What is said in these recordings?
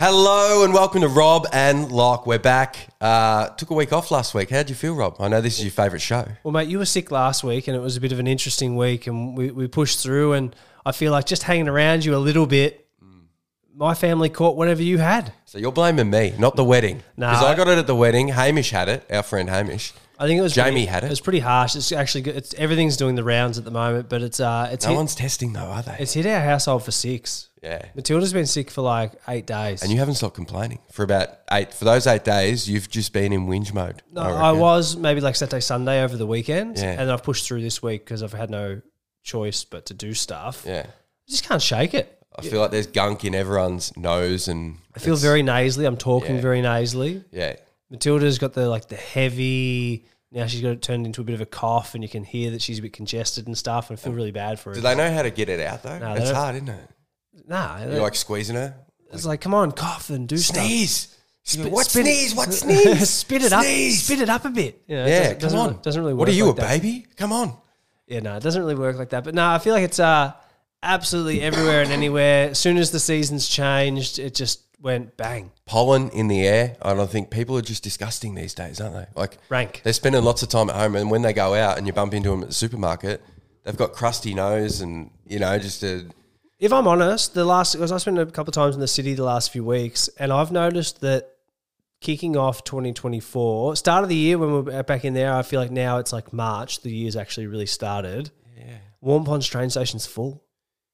Hello and welcome to Rob and Locke. We're back. Took a week off last week. How'd you feel, Rob? I know this is your favourite show. Well, mate, you were sick last week and it was a bit of an interesting week and we pushed through, and I feel like just hanging around you a little bit, my family caught whatever you had. So you're blaming me, not the wedding. No. Because I got it at the wedding. Hamish had it, our friend Hamish. I think it was Jamie had it. It was pretty harsh. It's actually good. Everything's doing the rounds at the moment, but it's No one's testing though, are they? It's hit our household for 6. Yeah. Matilda's been sick for like 8 days. And you haven't stopped complaining for about 8. For those 8 days, you've just been in whinge mode. No, I was maybe like Saturday, Sunday over the weekend, Yeah. and then I've pushed through this week because I've had no choice but to do stuff. Yeah. I just can't shake it. I feel like there's gunk in everyone's nose and I feel very nasally. I'm talking very nasally. Yeah. Matilda's got the heavy. Now she's got it turned into a bit of a cough, and you can hear that she's a bit congested and stuff. And I feel really bad for her. Do they know how to get it out though? No, It's hard, isn't it? Nah, You're like squeezing her. it's like, come on, cough and do Sneeze. stuff. What Spit sneeze? What sneeze? Spit it up. Sneeze. Spit it up a bit. You know, Yeah, come on. Doesn't really work. What are you, like a that. baby? Come on. Yeah, no, it doesn't really work like that. But no, I feel like it's absolutely everywhere and anywhere. As soon as the season's changed, it just went bang. Pollen in the air. I don't think people are just disgusting these days, aren't they? Like Rank. They're spending lots of time at home, and when they go out and you bump into them at the supermarket, they've got crusty nose and just a. If I'm honest, because I spent a couple of times in the city the last few weeks, and I've noticed that kicking off 2024, start of the year when we're back in there, I feel like now it's like March, the year's actually really started. Yeah. Warm Ponds train station's full.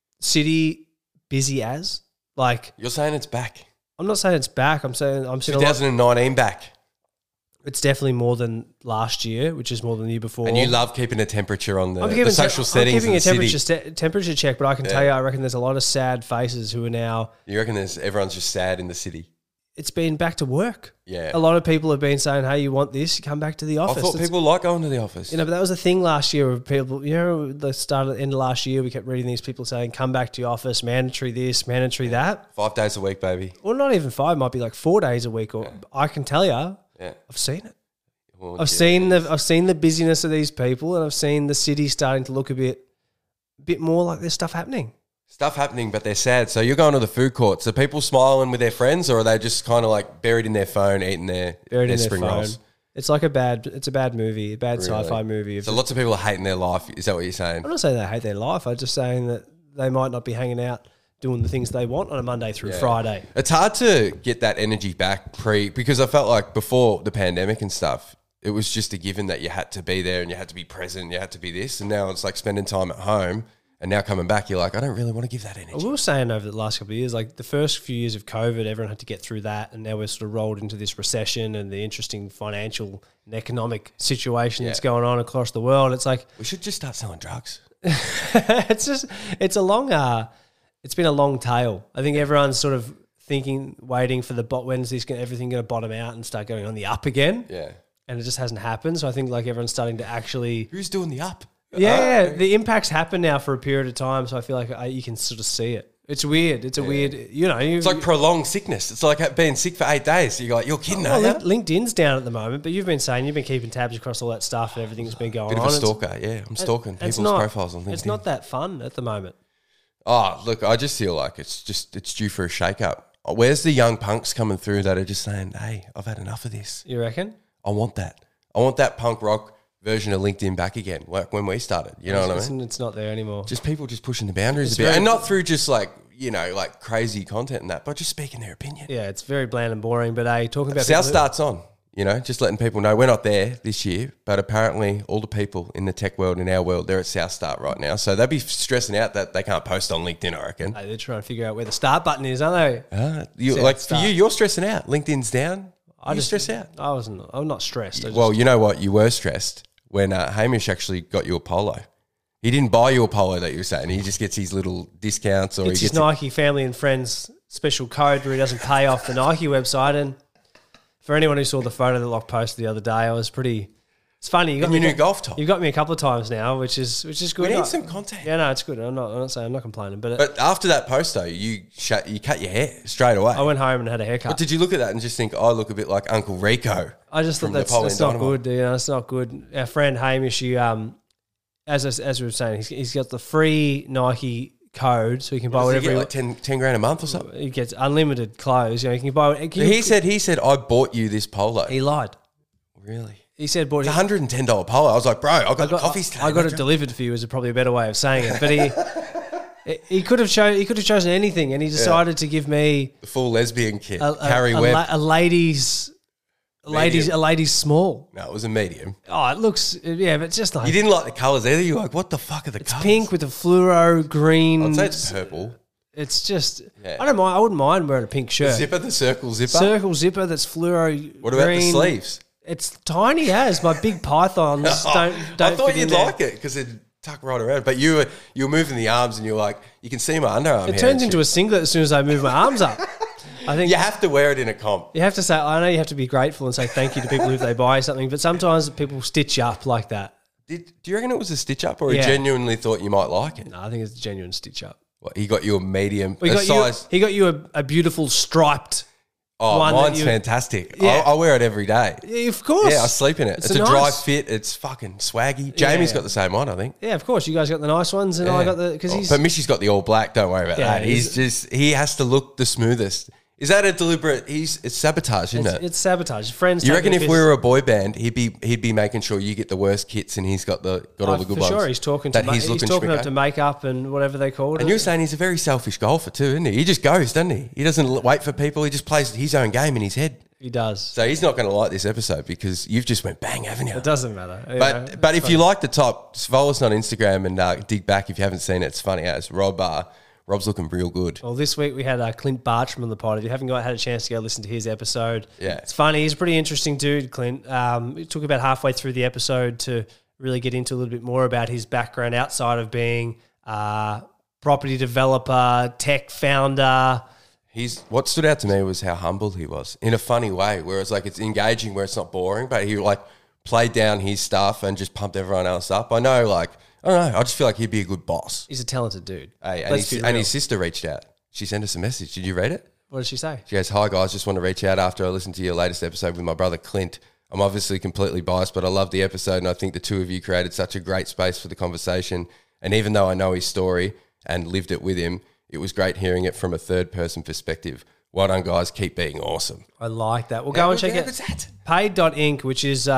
City busy as. Like, You're saying it's back. I'm not saying it's back. I'm saying 2019 back. it's definitely more than last year, which is more than the year before. And you love keeping a temperature on I'm the social settings I'm in keeping the a city. temperature check, but I can tell you, I reckon there's a lot of sad faces who are now. You reckon everyone's just sad in the city? It's been back to work. Yeah. A lot of people have been saying, "Hey, you want this? You come back to the I office." thought people like going to the office. But that was the thing last year of people. The start of the end of last year, we kept reading these people saying, "Come back to your office, mandatory this, mandatory that." 5 days a week, baby. Or not even 5, might be like 4 days a week. Or I can tell you, Yeah. I've seen it. Well, I've seen the busyness of these people, and I've seen the city starting to look a bit more like there's stuff happening. Stuff happening, but they're sad. So you're going to the food courts. Are people smiling with their friends, or are they just kind of like buried in their phone, eating their spring rolls? It's like a bad movie, a bad sci-fi movie. So lots of people are hating their life. Is that what you're saying? I'm not saying they hate their life. I'm just saying that they might not be hanging out doing the things they want on a Monday through Friday. It's hard to get that energy back because I felt like before the pandemic and stuff, it was just a given that you had to be there and you had to be present, and you had to be this. And now it's like spending time at home. And now coming back, you're like, I don't really want to give that energy. We were saying over the last couple of years, like the first few years of COVID, everyone had to get through that. And now we're sort of rolled into this recession and the interesting financial and economic situation that's going on across the world. It's like, we should just start selling drugs. it's been a long tail. I think everyone's sort of waiting for when's everything going to bottom out and start going on the up again. Yeah. And it just hasn't happened. So I think like everyone's starting to actually. Who's doing the up? Yeah, the impact's happened now for a period of time, so I feel like you can sort of see it. It's weird. It's a weird, It's like prolonged sickness. It's like being sick for 8 days. You're like, you're kidding, well, aren't you? LinkedIn's down at the moment, but you've been saying you've been keeping tabs across all that stuff and everything that's been going on. Bit of a stalker, yeah. I'm stalking people's profiles on LinkedIn. It's not that fun at the moment. Oh, look, I just feel like it's due for a shake-up. Where's the young punks coming through that are just saying, hey, I've had enough of this. You reckon? I want that. I want that punk rock version of LinkedIn back again, like when we started. You know what I mean? It's not there anymore. Just people just pushing the boundaries a bit. And not through just like crazy content and that, but just speaking their opinion. Yeah, it's very bland and boring, but talking about... South starts on, just letting people know we're not there this year, but apparently all the people in the tech world, in our world, they're at South Start right now. So they'd be stressing out that they can't post on LinkedIn, I reckon. Hey, they're trying to figure out where the start button is, aren't they? For you, you're stressing out. LinkedIn's down. You stress out. I'm not stressed. Well, you know what? You were stressed when Hamish actually got you a polo. He didn't buy you a polo that you were saying. He just gets his little discounts, or it's his Nike family and friends special code where he doesn't pay off the Nike website. And for anyone who saw the photo that Locke posted the other day, I was pretty. It's funny. You got your new golf top. You got me a couple of times now, which is good. We need some content. Yeah, no, it's good. I'm not saying I'm not complaining, but after that post though, you cut your hair straight away. I went home and had a haircut. But did you look at that and just think, I look a bit like Uncle Rico? I just thought that's not good. It's not good. Our friend Hamish, as we were saying, he's got the free Nike code, so he can buy Does he whatever get like 10 grand a month or something? he gets unlimited clothes. You know, he can buy. He said, I bought you this polo. he lied. Really? He said, "Bought It's $110 polo. I was like, bro, I got coffees today. I got it delivered for you." Is probably a better way of saying it, but he could have chosen anything, and he decided to give me The full lesbian kit. a Webb. a ladies small. No, it was a medium. Oh, it looks but it's just like You didn't like the colours either. You're like, what the fuck are the colours? pink with a fluoro green. I'd say it's purple. It's just Yeah. I don't mind. I wouldn't mind wearing a pink shirt. The circle zipper. Circle zipper that's fluoro. What about green. the sleeves? It's tiny as my big pythons. Don't I thought fit in you'd there. like it because it'd tuck right around. But you were moving the arms and you're like, you can see my underarm. It turns into a singlet as soon as I move my arms up. I think You have to wear it in a comp. you have to say. I know you have to be grateful and say thank you to people if they buy something, but sometimes people stitch you up like that. Do you reckon it was a stitch up or Yeah. he genuinely thought you might like it? No, I think it's a genuine stitch up. What, he got you a medium, He a got size. you a beautiful striped. Oh, one that mine's you- fantastic. Yeah. I wear it every day. Yeah, of course. Yeah, I sleep in it. It's a nice- dry fit. It's fucking swaggy. Jamie's Yeah. got the same one, I think. Yeah, of course. You guys got the nice ones, and I got the because he's But Mishy's got the all black. Don't worry about Yeah, that. He has to look the smoothest. Is that a deliberate? It's sabotage, isn't it? it's sabotage. Friends. You take reckon the if piss. we were a boy band, he'd be making sure you get the worst kits, and he's got all the good for ones. sure, he's talking that to he's he's looking talking up schmicko. to makeup and whatever they call it. And you're saying he's a very selfish golfer too, isn't he? He just goes, doesn't he? He doesn't wait for people. He just plays his own game in his head. he does. So he's not going to like this episode because you've just went bang, haven't you? It doesn't matter. You know, But it's if you like the top, follow us on Instagram and dig back if you haven't seen it. It's funny as Rob's looking real good. Well, this week we had Clint Bartram on the pod. If you haven't had a chance to go listen to his episode, Yeah. it's funny. He's a pretty interesting dude, Clint. It took about halfway through the episode to really get into a little bit more about his background outside of being property developer, tech founder. What stood out to me was how humble he was in a funny way, where it's like it's engaging, where it's not boring, but he like played down his stuff and just pumped everyone else up. I know, like, I don't know. I just feel like he'd be a good boss. He's a talented dude. Hey, and, Let's be and real. his sister reached out. She sent us a message. Did you read it? What did she say? She goes, "Hi guys, just want to reach out after I listened to your latest episode with my brother Clint. I'm obviously completely biased, but I love the episode and I think the two of you created such a great space for the conversation. And even though I know his story and lived it with him, it was great hearing it from a third person perspective. Well done, guys. Keep being awesome." I like that. Well, go and check it. Paid.inc, which is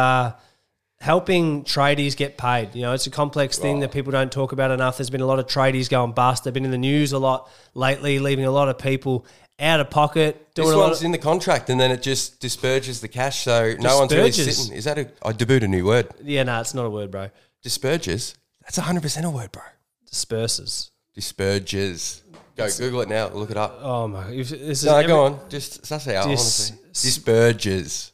helping tradies get paid. You know, it's a complex thing that people don't talk about enough. There's been a lot of tradies going bust. They've been in the news a lot lately, leaving a lot of people out of pocket. This one's in the contract and then it just disperses the cash, so no one's really Disperges. sitting. Is that I debuted a new word. Yeah, no, it's not a word, bro. Disperges? That's 100% a word, bro. Disperses. Disperges. Go Google it now. Look it up. Oh my! This is No, go on. Just suss it out. I wanna see. Disperges.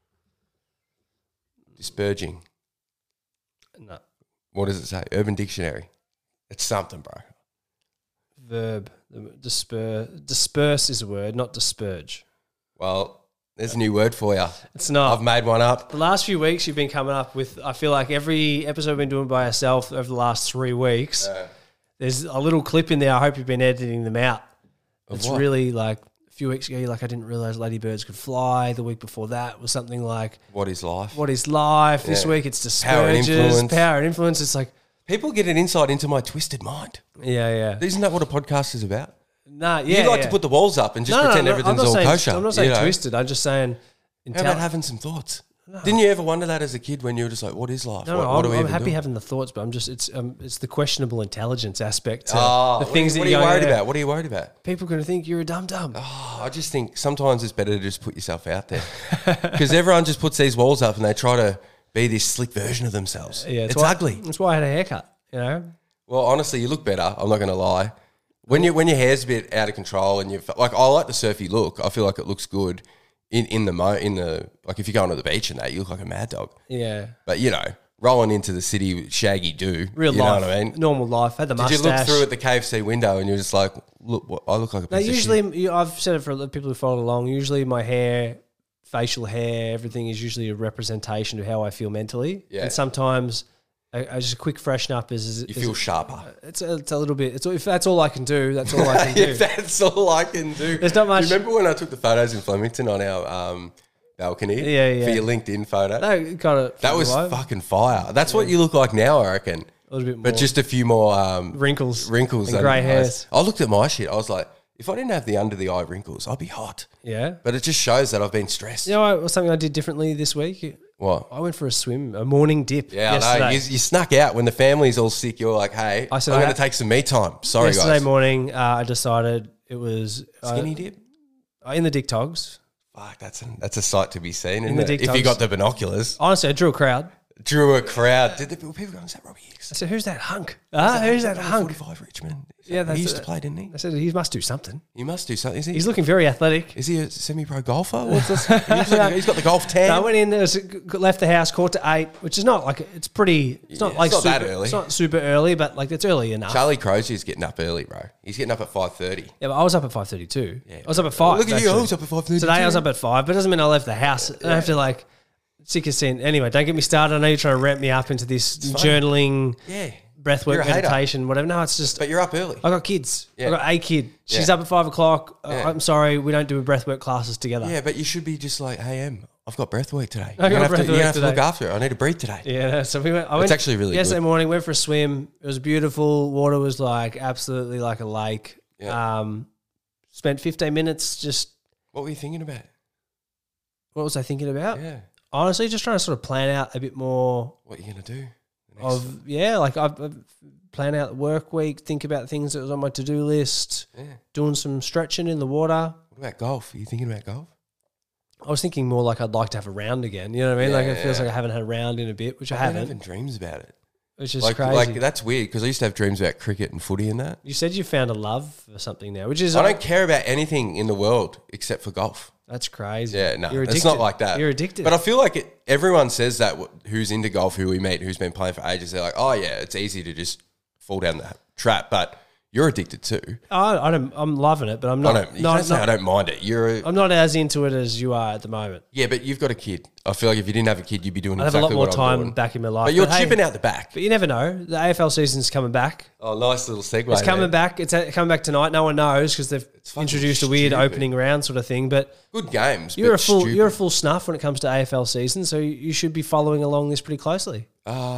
Disperging. No, What does it say? Urban Dictionary. It's something, bro. verb. Disperse is a word, not disperge. Well, there's a new word for you. It's not. I've made one up. The last few weeks you've been coming up with, I feel like every episode we've been doing by ourselves over the last 3 weeks, there's a little clip in there. I hope you've been editing them out. It's what? really like a few weeks ago, you're like, I didn't realize ladybirds could fly. The week before that was something like, What is life? what is life? This Yeah. week it's Power and disperges, influence. power and influence. It's like, People get an insight into my twisted mind. yeah. Isn't that what a podcast is about? Nah, yeah. You like to put the walls up and just pretend everything's all kosher. I'm not saying you know? twisted. I'm just saying. How about having some thoughts? Didn't you ever wonder that as a kid when you were just like, what is life? No, what do we I'm even happy do? having the thoughts, but I'm just it's the questionable intelligence aspect. To The things that what are you you go, worried yeah, about? What are you worried about? People are going to think you're a dum dum. I just think sometimes it's better to just put yourself out there because everyone just puts these walls up and they try to be this slick version of themselves. Yeah, it's why, ugly. That's why I had a haircut. You know, Well, honestly, you look better. I'm not going to lie. When your hair's a bit out of control and you've like, I like the surfy look. I feel like it looks good in the like if you're going to the beach and that, you look like a mad dog. yeah, But you know, rolling into the city with shaggy do, real you life, know what I mean? normal life. Had the Did mustache. you look through at the KFC window and you're just like, look, I look like a No, piece of shit? usually I've said it for the people who follow along. Usually my hair, facial hair, everything is usually a representation of how I feel mentally. Yeah. And sometimes just a quick freshen up is You feel sharper. it's a little bit. If that's all I can do, that's all I can do. If that's all I can do. There's not much- Do you remember when I took the photos in Flemington on our balcony? Yeah. For your LinkedIn photo? No, got it. That was fucking fire. That's what you look like now, I reckon. A little bit more. But just a few more wrinkles. and grey hairs. I looked at my shit. I was like, if I didn't have the under the eye wrinkles, I'd be hot. Yeah. But it just shows that I've been stressed. You know something I did differently this week? What? I went for a swim, a morning dip. Yeah, yesterday. I know. You snuck out when the family's all sick. You're like, hey, I'm going to take some me time. Sorry, Yesterday guys. morning, I decided it was... Skinny dip? In the Dick Togs. Fuck, that's a sight to be seen, isn't the it? Dick If you Togs. got the binoculars. Honestly, I drew a crowd. Drew a crowd. Did the people go, is that Robbie Hicks? I said, who's that hunk? Who's that hunk? 45 Richmond. Yeah, He used to play, didn't he? I said, he must do something. He must do something. Is he? He's looking very athletic. Is he a semi-pro golfer? What's this? He's got the golf tan. I went in, left the house, caught to 8, which is not like, it's pretty, it's not like it's not super, that early. It's not super early, but like it's early enough. Charlie Crozier's getting up early, bro. He's getting up at 5:30. Yeah, but I was up at 5:30 too. Yeah. I was up at 5. Look at you. I actually. was up at 5:30. Today I was up at 5, but it doesn't mean I left the house. I have to like sick as sin. Anyway, don't get me started. I know you're trying to ramp me up into this journaling, breathwork, You're a hater. meditation, whatever. No, it's just But you're up early. I got kids. Yeah. I got a kid. She's Yeah. up at 5 o'clock. Yeah. I'm sorry, we don't do breathwork classes together. Yeah, but you should be just like, hey, I've got breath work today. I got You're breath going to work have to look today. after it. I need to breathe today. Yeah, so we went. I went actually really yesterday good. morning. Went for a swim. It was beautiful. Water was like absolutely like a lake. Yeah. Spent 15 minutes. Just What were you thinking about? what was I thinking about? Yeah. Honestly, just trying to sort of plan out a bit more What are you going to do? like I've plan out the work week. Think about things that was on my to do list. Yeah. Doing some stretching in the water. What about golf? Are you thinking about golf? I was thinking more like I'd like to have a round again. You know what I mean? Like it feels Yeah. like I haven't had a round in a bit, which I I've been haven't. having dreams about it. Which is Like crazy. that's weird because I used to have dreams about cricket and footy and that. You said you found a love for something now, which is I don't care about anything in the world except for golf. that's crazy. Yeah, no, You're it's addicted. not like that. You're addicted. But I feel like everyone says that who's into golf, who we meet, who's been playing for ages. They're like, oh yeah, it's easy to just fall down the trap, but you're addicted too. I'm loving it, but I'm not. You can't say I don't mind it. I'm not as into it as you are at the moment. Yeah, but you've got a kid. I feel like if you didn't have a kid, you'd be doing I have exactly a lot more what I'm time doing. back in my life. But you're hey, chipping out the back. But you never know. The AFL season's coming back. Oh, nice little segue. It's coming back. It's coming back tonight. No one knows because they've fucking introduced a weird stupid. opening round sort of thing. But Good games. you're but stupid. a full snuff when it comes to AFL season, so you should be following along this pretty closely.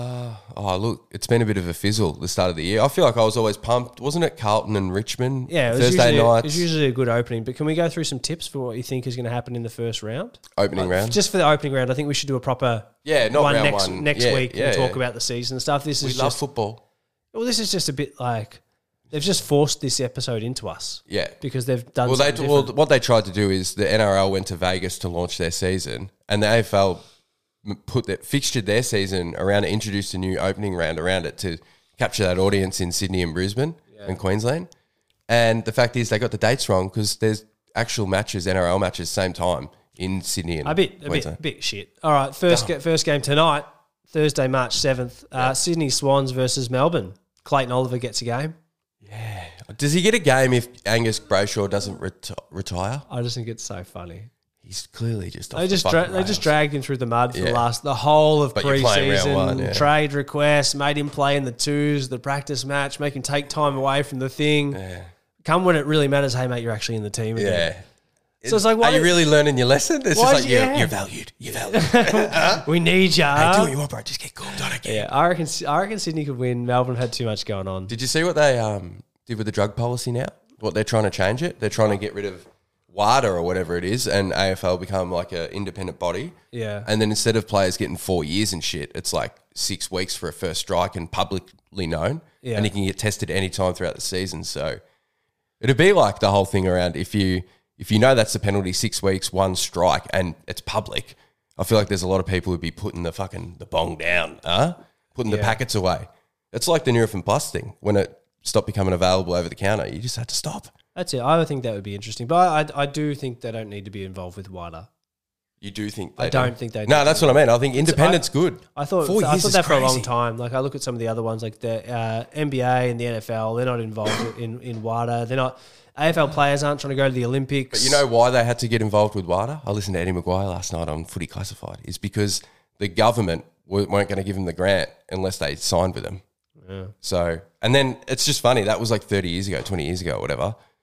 Look, it's been a bit of a fizzle the start of the year. I feel like I was always pumped. Wasn't it Carlton and Richmond? Yeah, it was Thursday usually, nights. It was usually a good opening. But can we go through some tips for what you think is going to happen in the first round? Opening round. Just for the opening round, I think we should do a proper Not one round next one. next Yeah, week yeah, and talk yeah. about the season and stuff. This We is love just football. well, this is just a bit like they've just forced this episode into us. Yeah. Because they've done Well, something different. what they tried to do is the NRL went to Vegas to launch their season, and the AFL fixtured their season around it, introduced a new opening round around it to capture that audience in Sydney and Brisbane and Queensland. And the fact is, they got the dates wrong because there's actual matches, NRL matches, same time in Sydney and A bit shit. All right, first game tonight, Thursday, March 7th, Sydney Swans versus Melbourne. Clayton Oliver gets a game. Does he get a game if Angus Brayshaw doesn't retire? I just think it's so funny. He's clearly just off They the just fucking they just rails. dragged him through the mud for Yeah. the whole of But you're playing round preseason. one, yeah. Trade requests, made him play in the twos, the practice match, make him take time away from the thing. Yeah. Come when it really matters, hey mate, you're actually in the team again. Yeah. So it's like, why are you really learning your lesson? It's Why just like, is- yeah. you're valued. You're valued. we need you. Hey, do what you want, bro. Just get cooked on again. Yeah, I reckon Sydney could win. Melbourne had too much going on. Did you see what they did with the drug policy now? What they're trying to change it? They're trying to get rid of WADA or whatever it is, and AFL become like an independent body. Yeah. And then instead of players getting 4 years and shit, it's like 6 weeks for a first strike and publicly known. Yeah. And you can get tested any time throughout the season. So it'd be like the whole thing around if you know that's the penalty, 6 weeks, 1 strike, and it's public. I feel like there's a lot of people who'd be putting the bong down, putting the packets away. It's like the Nurofen Plus thing. When it stopped becoming available over the counter, you just had to stop. That's it. I would think that would be interesting. But I do think they don't need to be involved with WADA. You do think I don't think they do. No, that's what I mean. I think independent's good. I thought 4 years is that for a long crazy. time. Like I look at some of the other ones, like the NBA and the NFL. They're not involved in WADA. They're not. AFL players aren't trying to go to the Olympics. But you know why they had to get involved with WADA? I listened to Eddie Maguire last night on Footy Classified. Is because the government weren't going to give them the grant unless they signed with them. Yeah. So, and then it's just funny. That was like 30 years ago, 20 years ago, or whatever.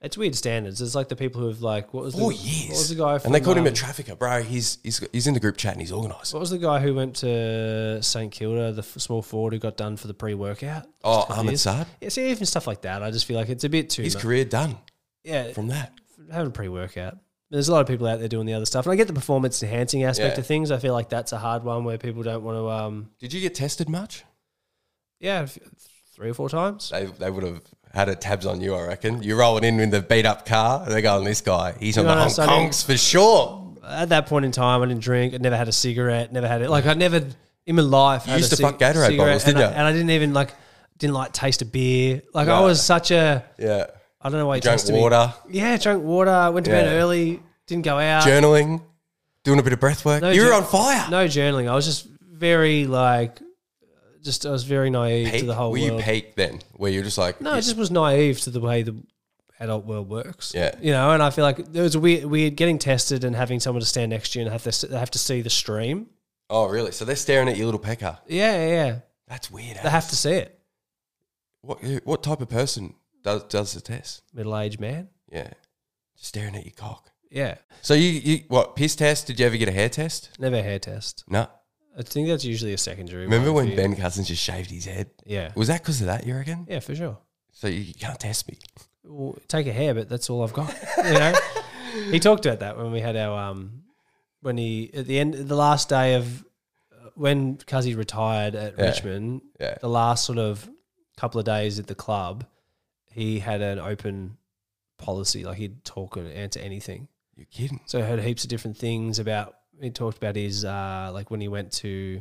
It's weird standards. It's like the people who have like what was 4 the, years. What was the guy? From, and they called him a trafficker, bro. He's in the group chat and he's organised. What was the guy who went to St Kilda, the small forward who got done for the pre-workout? Oh, Ahmed Saad. Yeah, see, even stuff like that, I just feel like it's a bit too. His much. career done. Yeah, From that. having a pre-workout. There's a lot of people out there doing the other stuff, and I get the performance enhancing aspect of things. I feel like that's a hard one where people don't want to. Did you get tested much? Yeah, 3 or 4 times. They would have had a tabs on you, I reckon. You're rolling in with the beat up car, and they're going, this guy, he's on the Hong Kongs for sure. At that point in time, I didn't drink. I never had a cigarette. Never had it. Like I never in my life. You used to fuck Gatorade bottles, didn't you? And I didn't even didn't taste a beer. Like I was such a. Yeah. I don't know why you drank tested water. me. Yeah, drank water. Went to bed early. Didn't go out. Journaling. Doing a bit of breath work. You were on fire. No journaling. I was just very I was very naive to the whole world. Were you peaked then? Where you're just like... No, I just was naive to the way the adult world works. Yeah. You know, and I feel like there was a weird getting tested and having someone to stand next to you and have to see the stream. Oh, really? So they're staring at your little pecker. Yeah. That's weird. They have to see it. What type of person does the test? Middle-aged man. Yeah. Just staring at your cock. Yeah. So you piss test? Did you ever get a hair test? Never a hair test. No. I think that's usually a secondary. Remember when Ben Cousins just shaved his head? Yeah. Was that because of that, you reckon? Yeah, for sure. So you can't test me. Well, take a hair, but that's all I've got. You know, he talked about that when we had our when he at the end the last day of when Cuzzy retired at Richmond. Yeah. The last sort of couple of days at the club, he had an open policy, like he'd talk and answer anything. You're kidding. So I heard heaps of different things about. He talked about his like when he went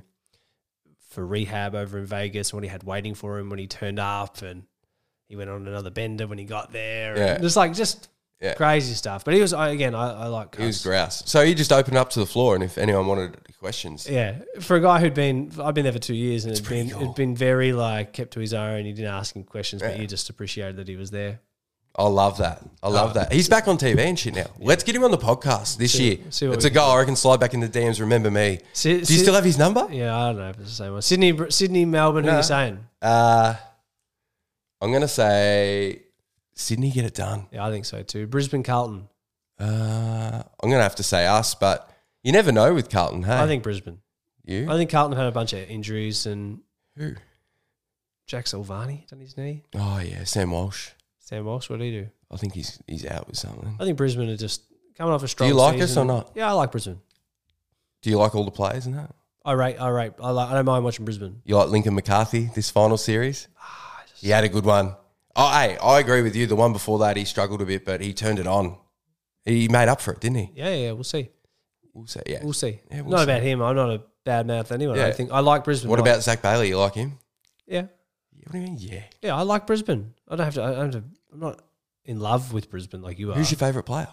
for rehab over in Vegas, when he had waiting for him when he turned up, and he went on another bender when he got there. Yeah. And just crazy stuff. But he was I like Cuz. He was grouse. So he just opened up to the floor, and if anyone wanted questions, yeah, for a guy I've been there for 2 years, and cool. it'd been very kept to his own. He didn't ask him questions, but you just appreciated that he was there. I love that. I love that. He's back on TV and shit now. Let's get him on the podcast this year. It's a goal. I reckon slide back in the DMs. Remember me. Do you still have his number? Yeah, I don't know if it's the same one. Sydney, Melbourne. Who are you saying? I'm gonna say Sydney. Get it done. Yeah, I think so too. Brisbane, Carlton. I'm gonna have to say us, but you never know with Carlton. Hey, I think Brisbane. You? I think Carlton had a bunch of injuries and Who? Jack Silvani done his knee. Oh yeah, Sam Walsh. Sam Walsh, what did he do? I think he's out with something. I think Brisbane are just coming off a strong Do you like season. us or not? Yeah, I like Brisbane. Do you like all the players and that? I don't mind watching Brisbane. You like Lincoln McCarthy this final series? He had a good one. Oh, hey, I agree with you. The one before that, he struggled a bit, but he turned it on. He made up for it, didn't he? Yeah, we'll see. We'll see. Yeah, We'll see. Yeah, we'll not see. about him. I'm not a bad mouth anyone. Yeah. I think I like Brisbane. What about Zach Bailey? You like him? Yeah. What do you mean? Yeah. Yeah, I like Brisbane. I'm not in love with Brisbane like you are. Who's your favourite player?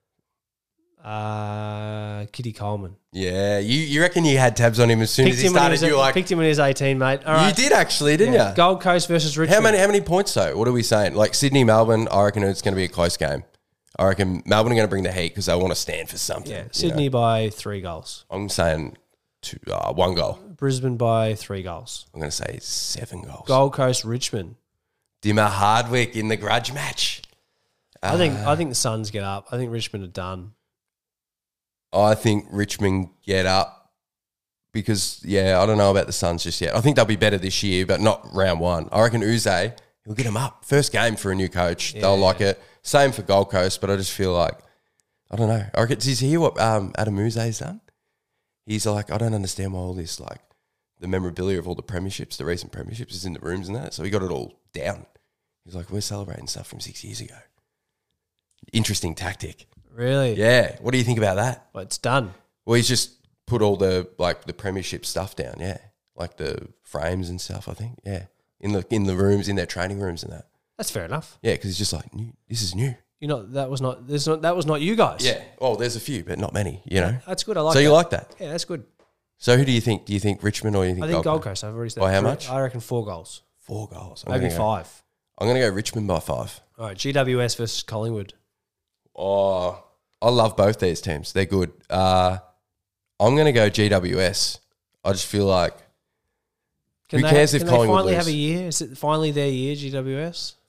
Kitty Coleman. Yeah, you reckon you had tabs on him as soon as he started? You were like, picked him when he was 18, mate. All right. you did actually, didn't you? Gold Coast versus Richmond. How many points though? What are we saying? Like Sydney, Melbourne. I reckon it's going to be a close game. I reckon Melbourne are going to bring the heat because they want to stand for something. Yeah, you Sydney know? by 3 goals. I'm saying 1 goal. Brisbane by 3 goals. I'm going to say 7 goals. Gold Coast, Richmond. Dimmer Hardwick in the grudge match. I think the Suns get up. I think Richmond are done. I think Richmond get up because, I don't know about the Suns just yet. I think they'll be better this year, but not round 1. I reckon Uze, he'll get them up. First game for a new coach. They'll like it. Same for Gold Coast, but I just feel like, I don't know. I reckon, did you hear what Adam Uze's done? He's like, I don't understand why all this, like, the memorabilia of all the premierships, the recent premierships is in the rooms and that. So he got it all down. He's like, we're celebrating stuff from 6 years ago. Interesting tactic. Really? Yeah. What do you think about that? Well, it's done. Well, he's just put all the the premiership stuff down, like the frames and stuff. I think, in the rooms, in their training rooms and that. That's fair enough. Yeah, because it's just like this is new. That was not you guys. Yeah. Well, there's a few, but not many. You know. That's good. I like. So that. you like that? Yeah, that's good. So who do you think? Do you think Richmond or do you think? I think Gold Coast. I've already said. By how much? I reckon 4 goals. 4 goals. Maybe 5. I'm going to go Richmond by 5. All right, GWS versus Collingwood. Oh, I love both these teams. They're good. I'm going to go GWS. I just feel like who cares if Collingwood finally lose? have a year? Is it finally their year, GWS?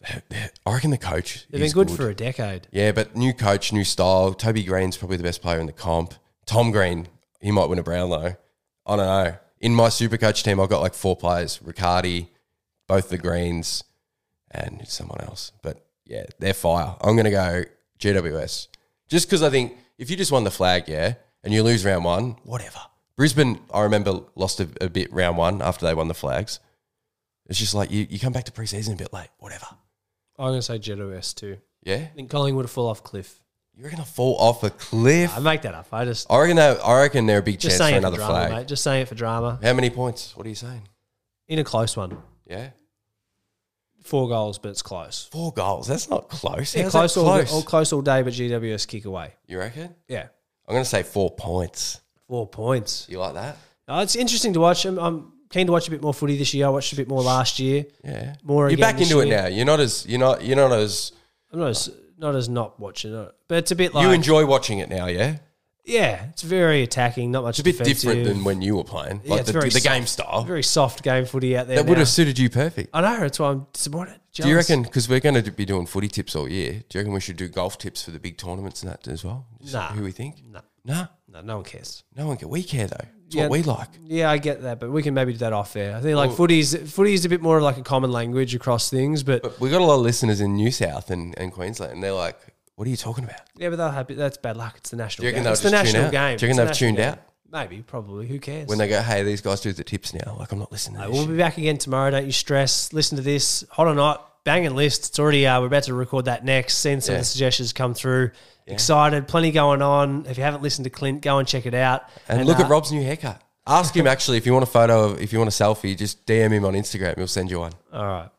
I reckon the coach They've is been good for a decade. Yeah, but new coach, new style. Toby Green's probably the best player in the comp. Tom Green, he might win a Brownlow. I don't know. In my Supercoach team, I've got like 4 players. Riccardi, both the Greens, and someone else. But yeah, they're fire. I'm going to go GWS. Just because I think if you just won the flag, and you lose round 1, whatever. Brisbane, I remember, lost a bit round 1 after they won the flags. It's just like you come back to pre-season a bit late, whatever. I'm going to say GWS too. Yeah? I think Collingwood will fall off a cliff. You reckon they'll fall off a cliff? I make that up. I reckon they're a big chance for another drama, flag. Mate. Just saying it for drama. How many points? What are you saying? In a close one. Yeah? 4 goals, but it's close. 4 goals? That's not close. Yeah, How's close, that close? all close all day, but GWS kick away. You reckon? Yeah. I'm going to say 4 points. 4 points. You like that? It's interesting to watch. I'm keen to watch a bit more footy this year. I watched a bit more last year. Yeah. More. You're back into it now. You're not as. I'm not as not watching it, but it's a bit like You enjoy watching it now, yeah? Yeah, it's very attacking. Not much. It's a bit defensive. different than when you were playing. Yeah, Like it's the very game soft. style. Very soft game footy out there. That would have suited you perfect. I know. That's why I'm disappointed. Do you reckon, because we're going to be doing footy tips all year, do you reckon we should do golf tips for the big tournaments and that as well? Nah. Who we think? No, Nah. no one cares. No one can. We care though. It's Yeah. what we like. Yeah, I get that, but we can maybe do that off air. I think like footy's a bit more of like a common language across things, but We got a lot of listeners in New South and Queensland, and they're like, "What are you talking about?" yeah, but they'll have that's bad luck. It's the national Do you reckon game. they'll It's the just tune national out? game. Do you reckon It's they've the national tuned game. out? Maybe, probably. Who cares? When they go, "Hey, these guys do the tips now," like I'm not listening to this We'll shit. be back again tomorrow. Don't you stress. Listen to this. Hot or not, banging list. It's already. We're about to record that next. Seeing some of the suggestions come through. Excited. Plenty going on. If you haven't listened to Clint, go and check it out. And look at Rob's new haircut. Ask him actually if you want a photo, if you want a selfie, just DM him on Instagram. He'll send you one. All right.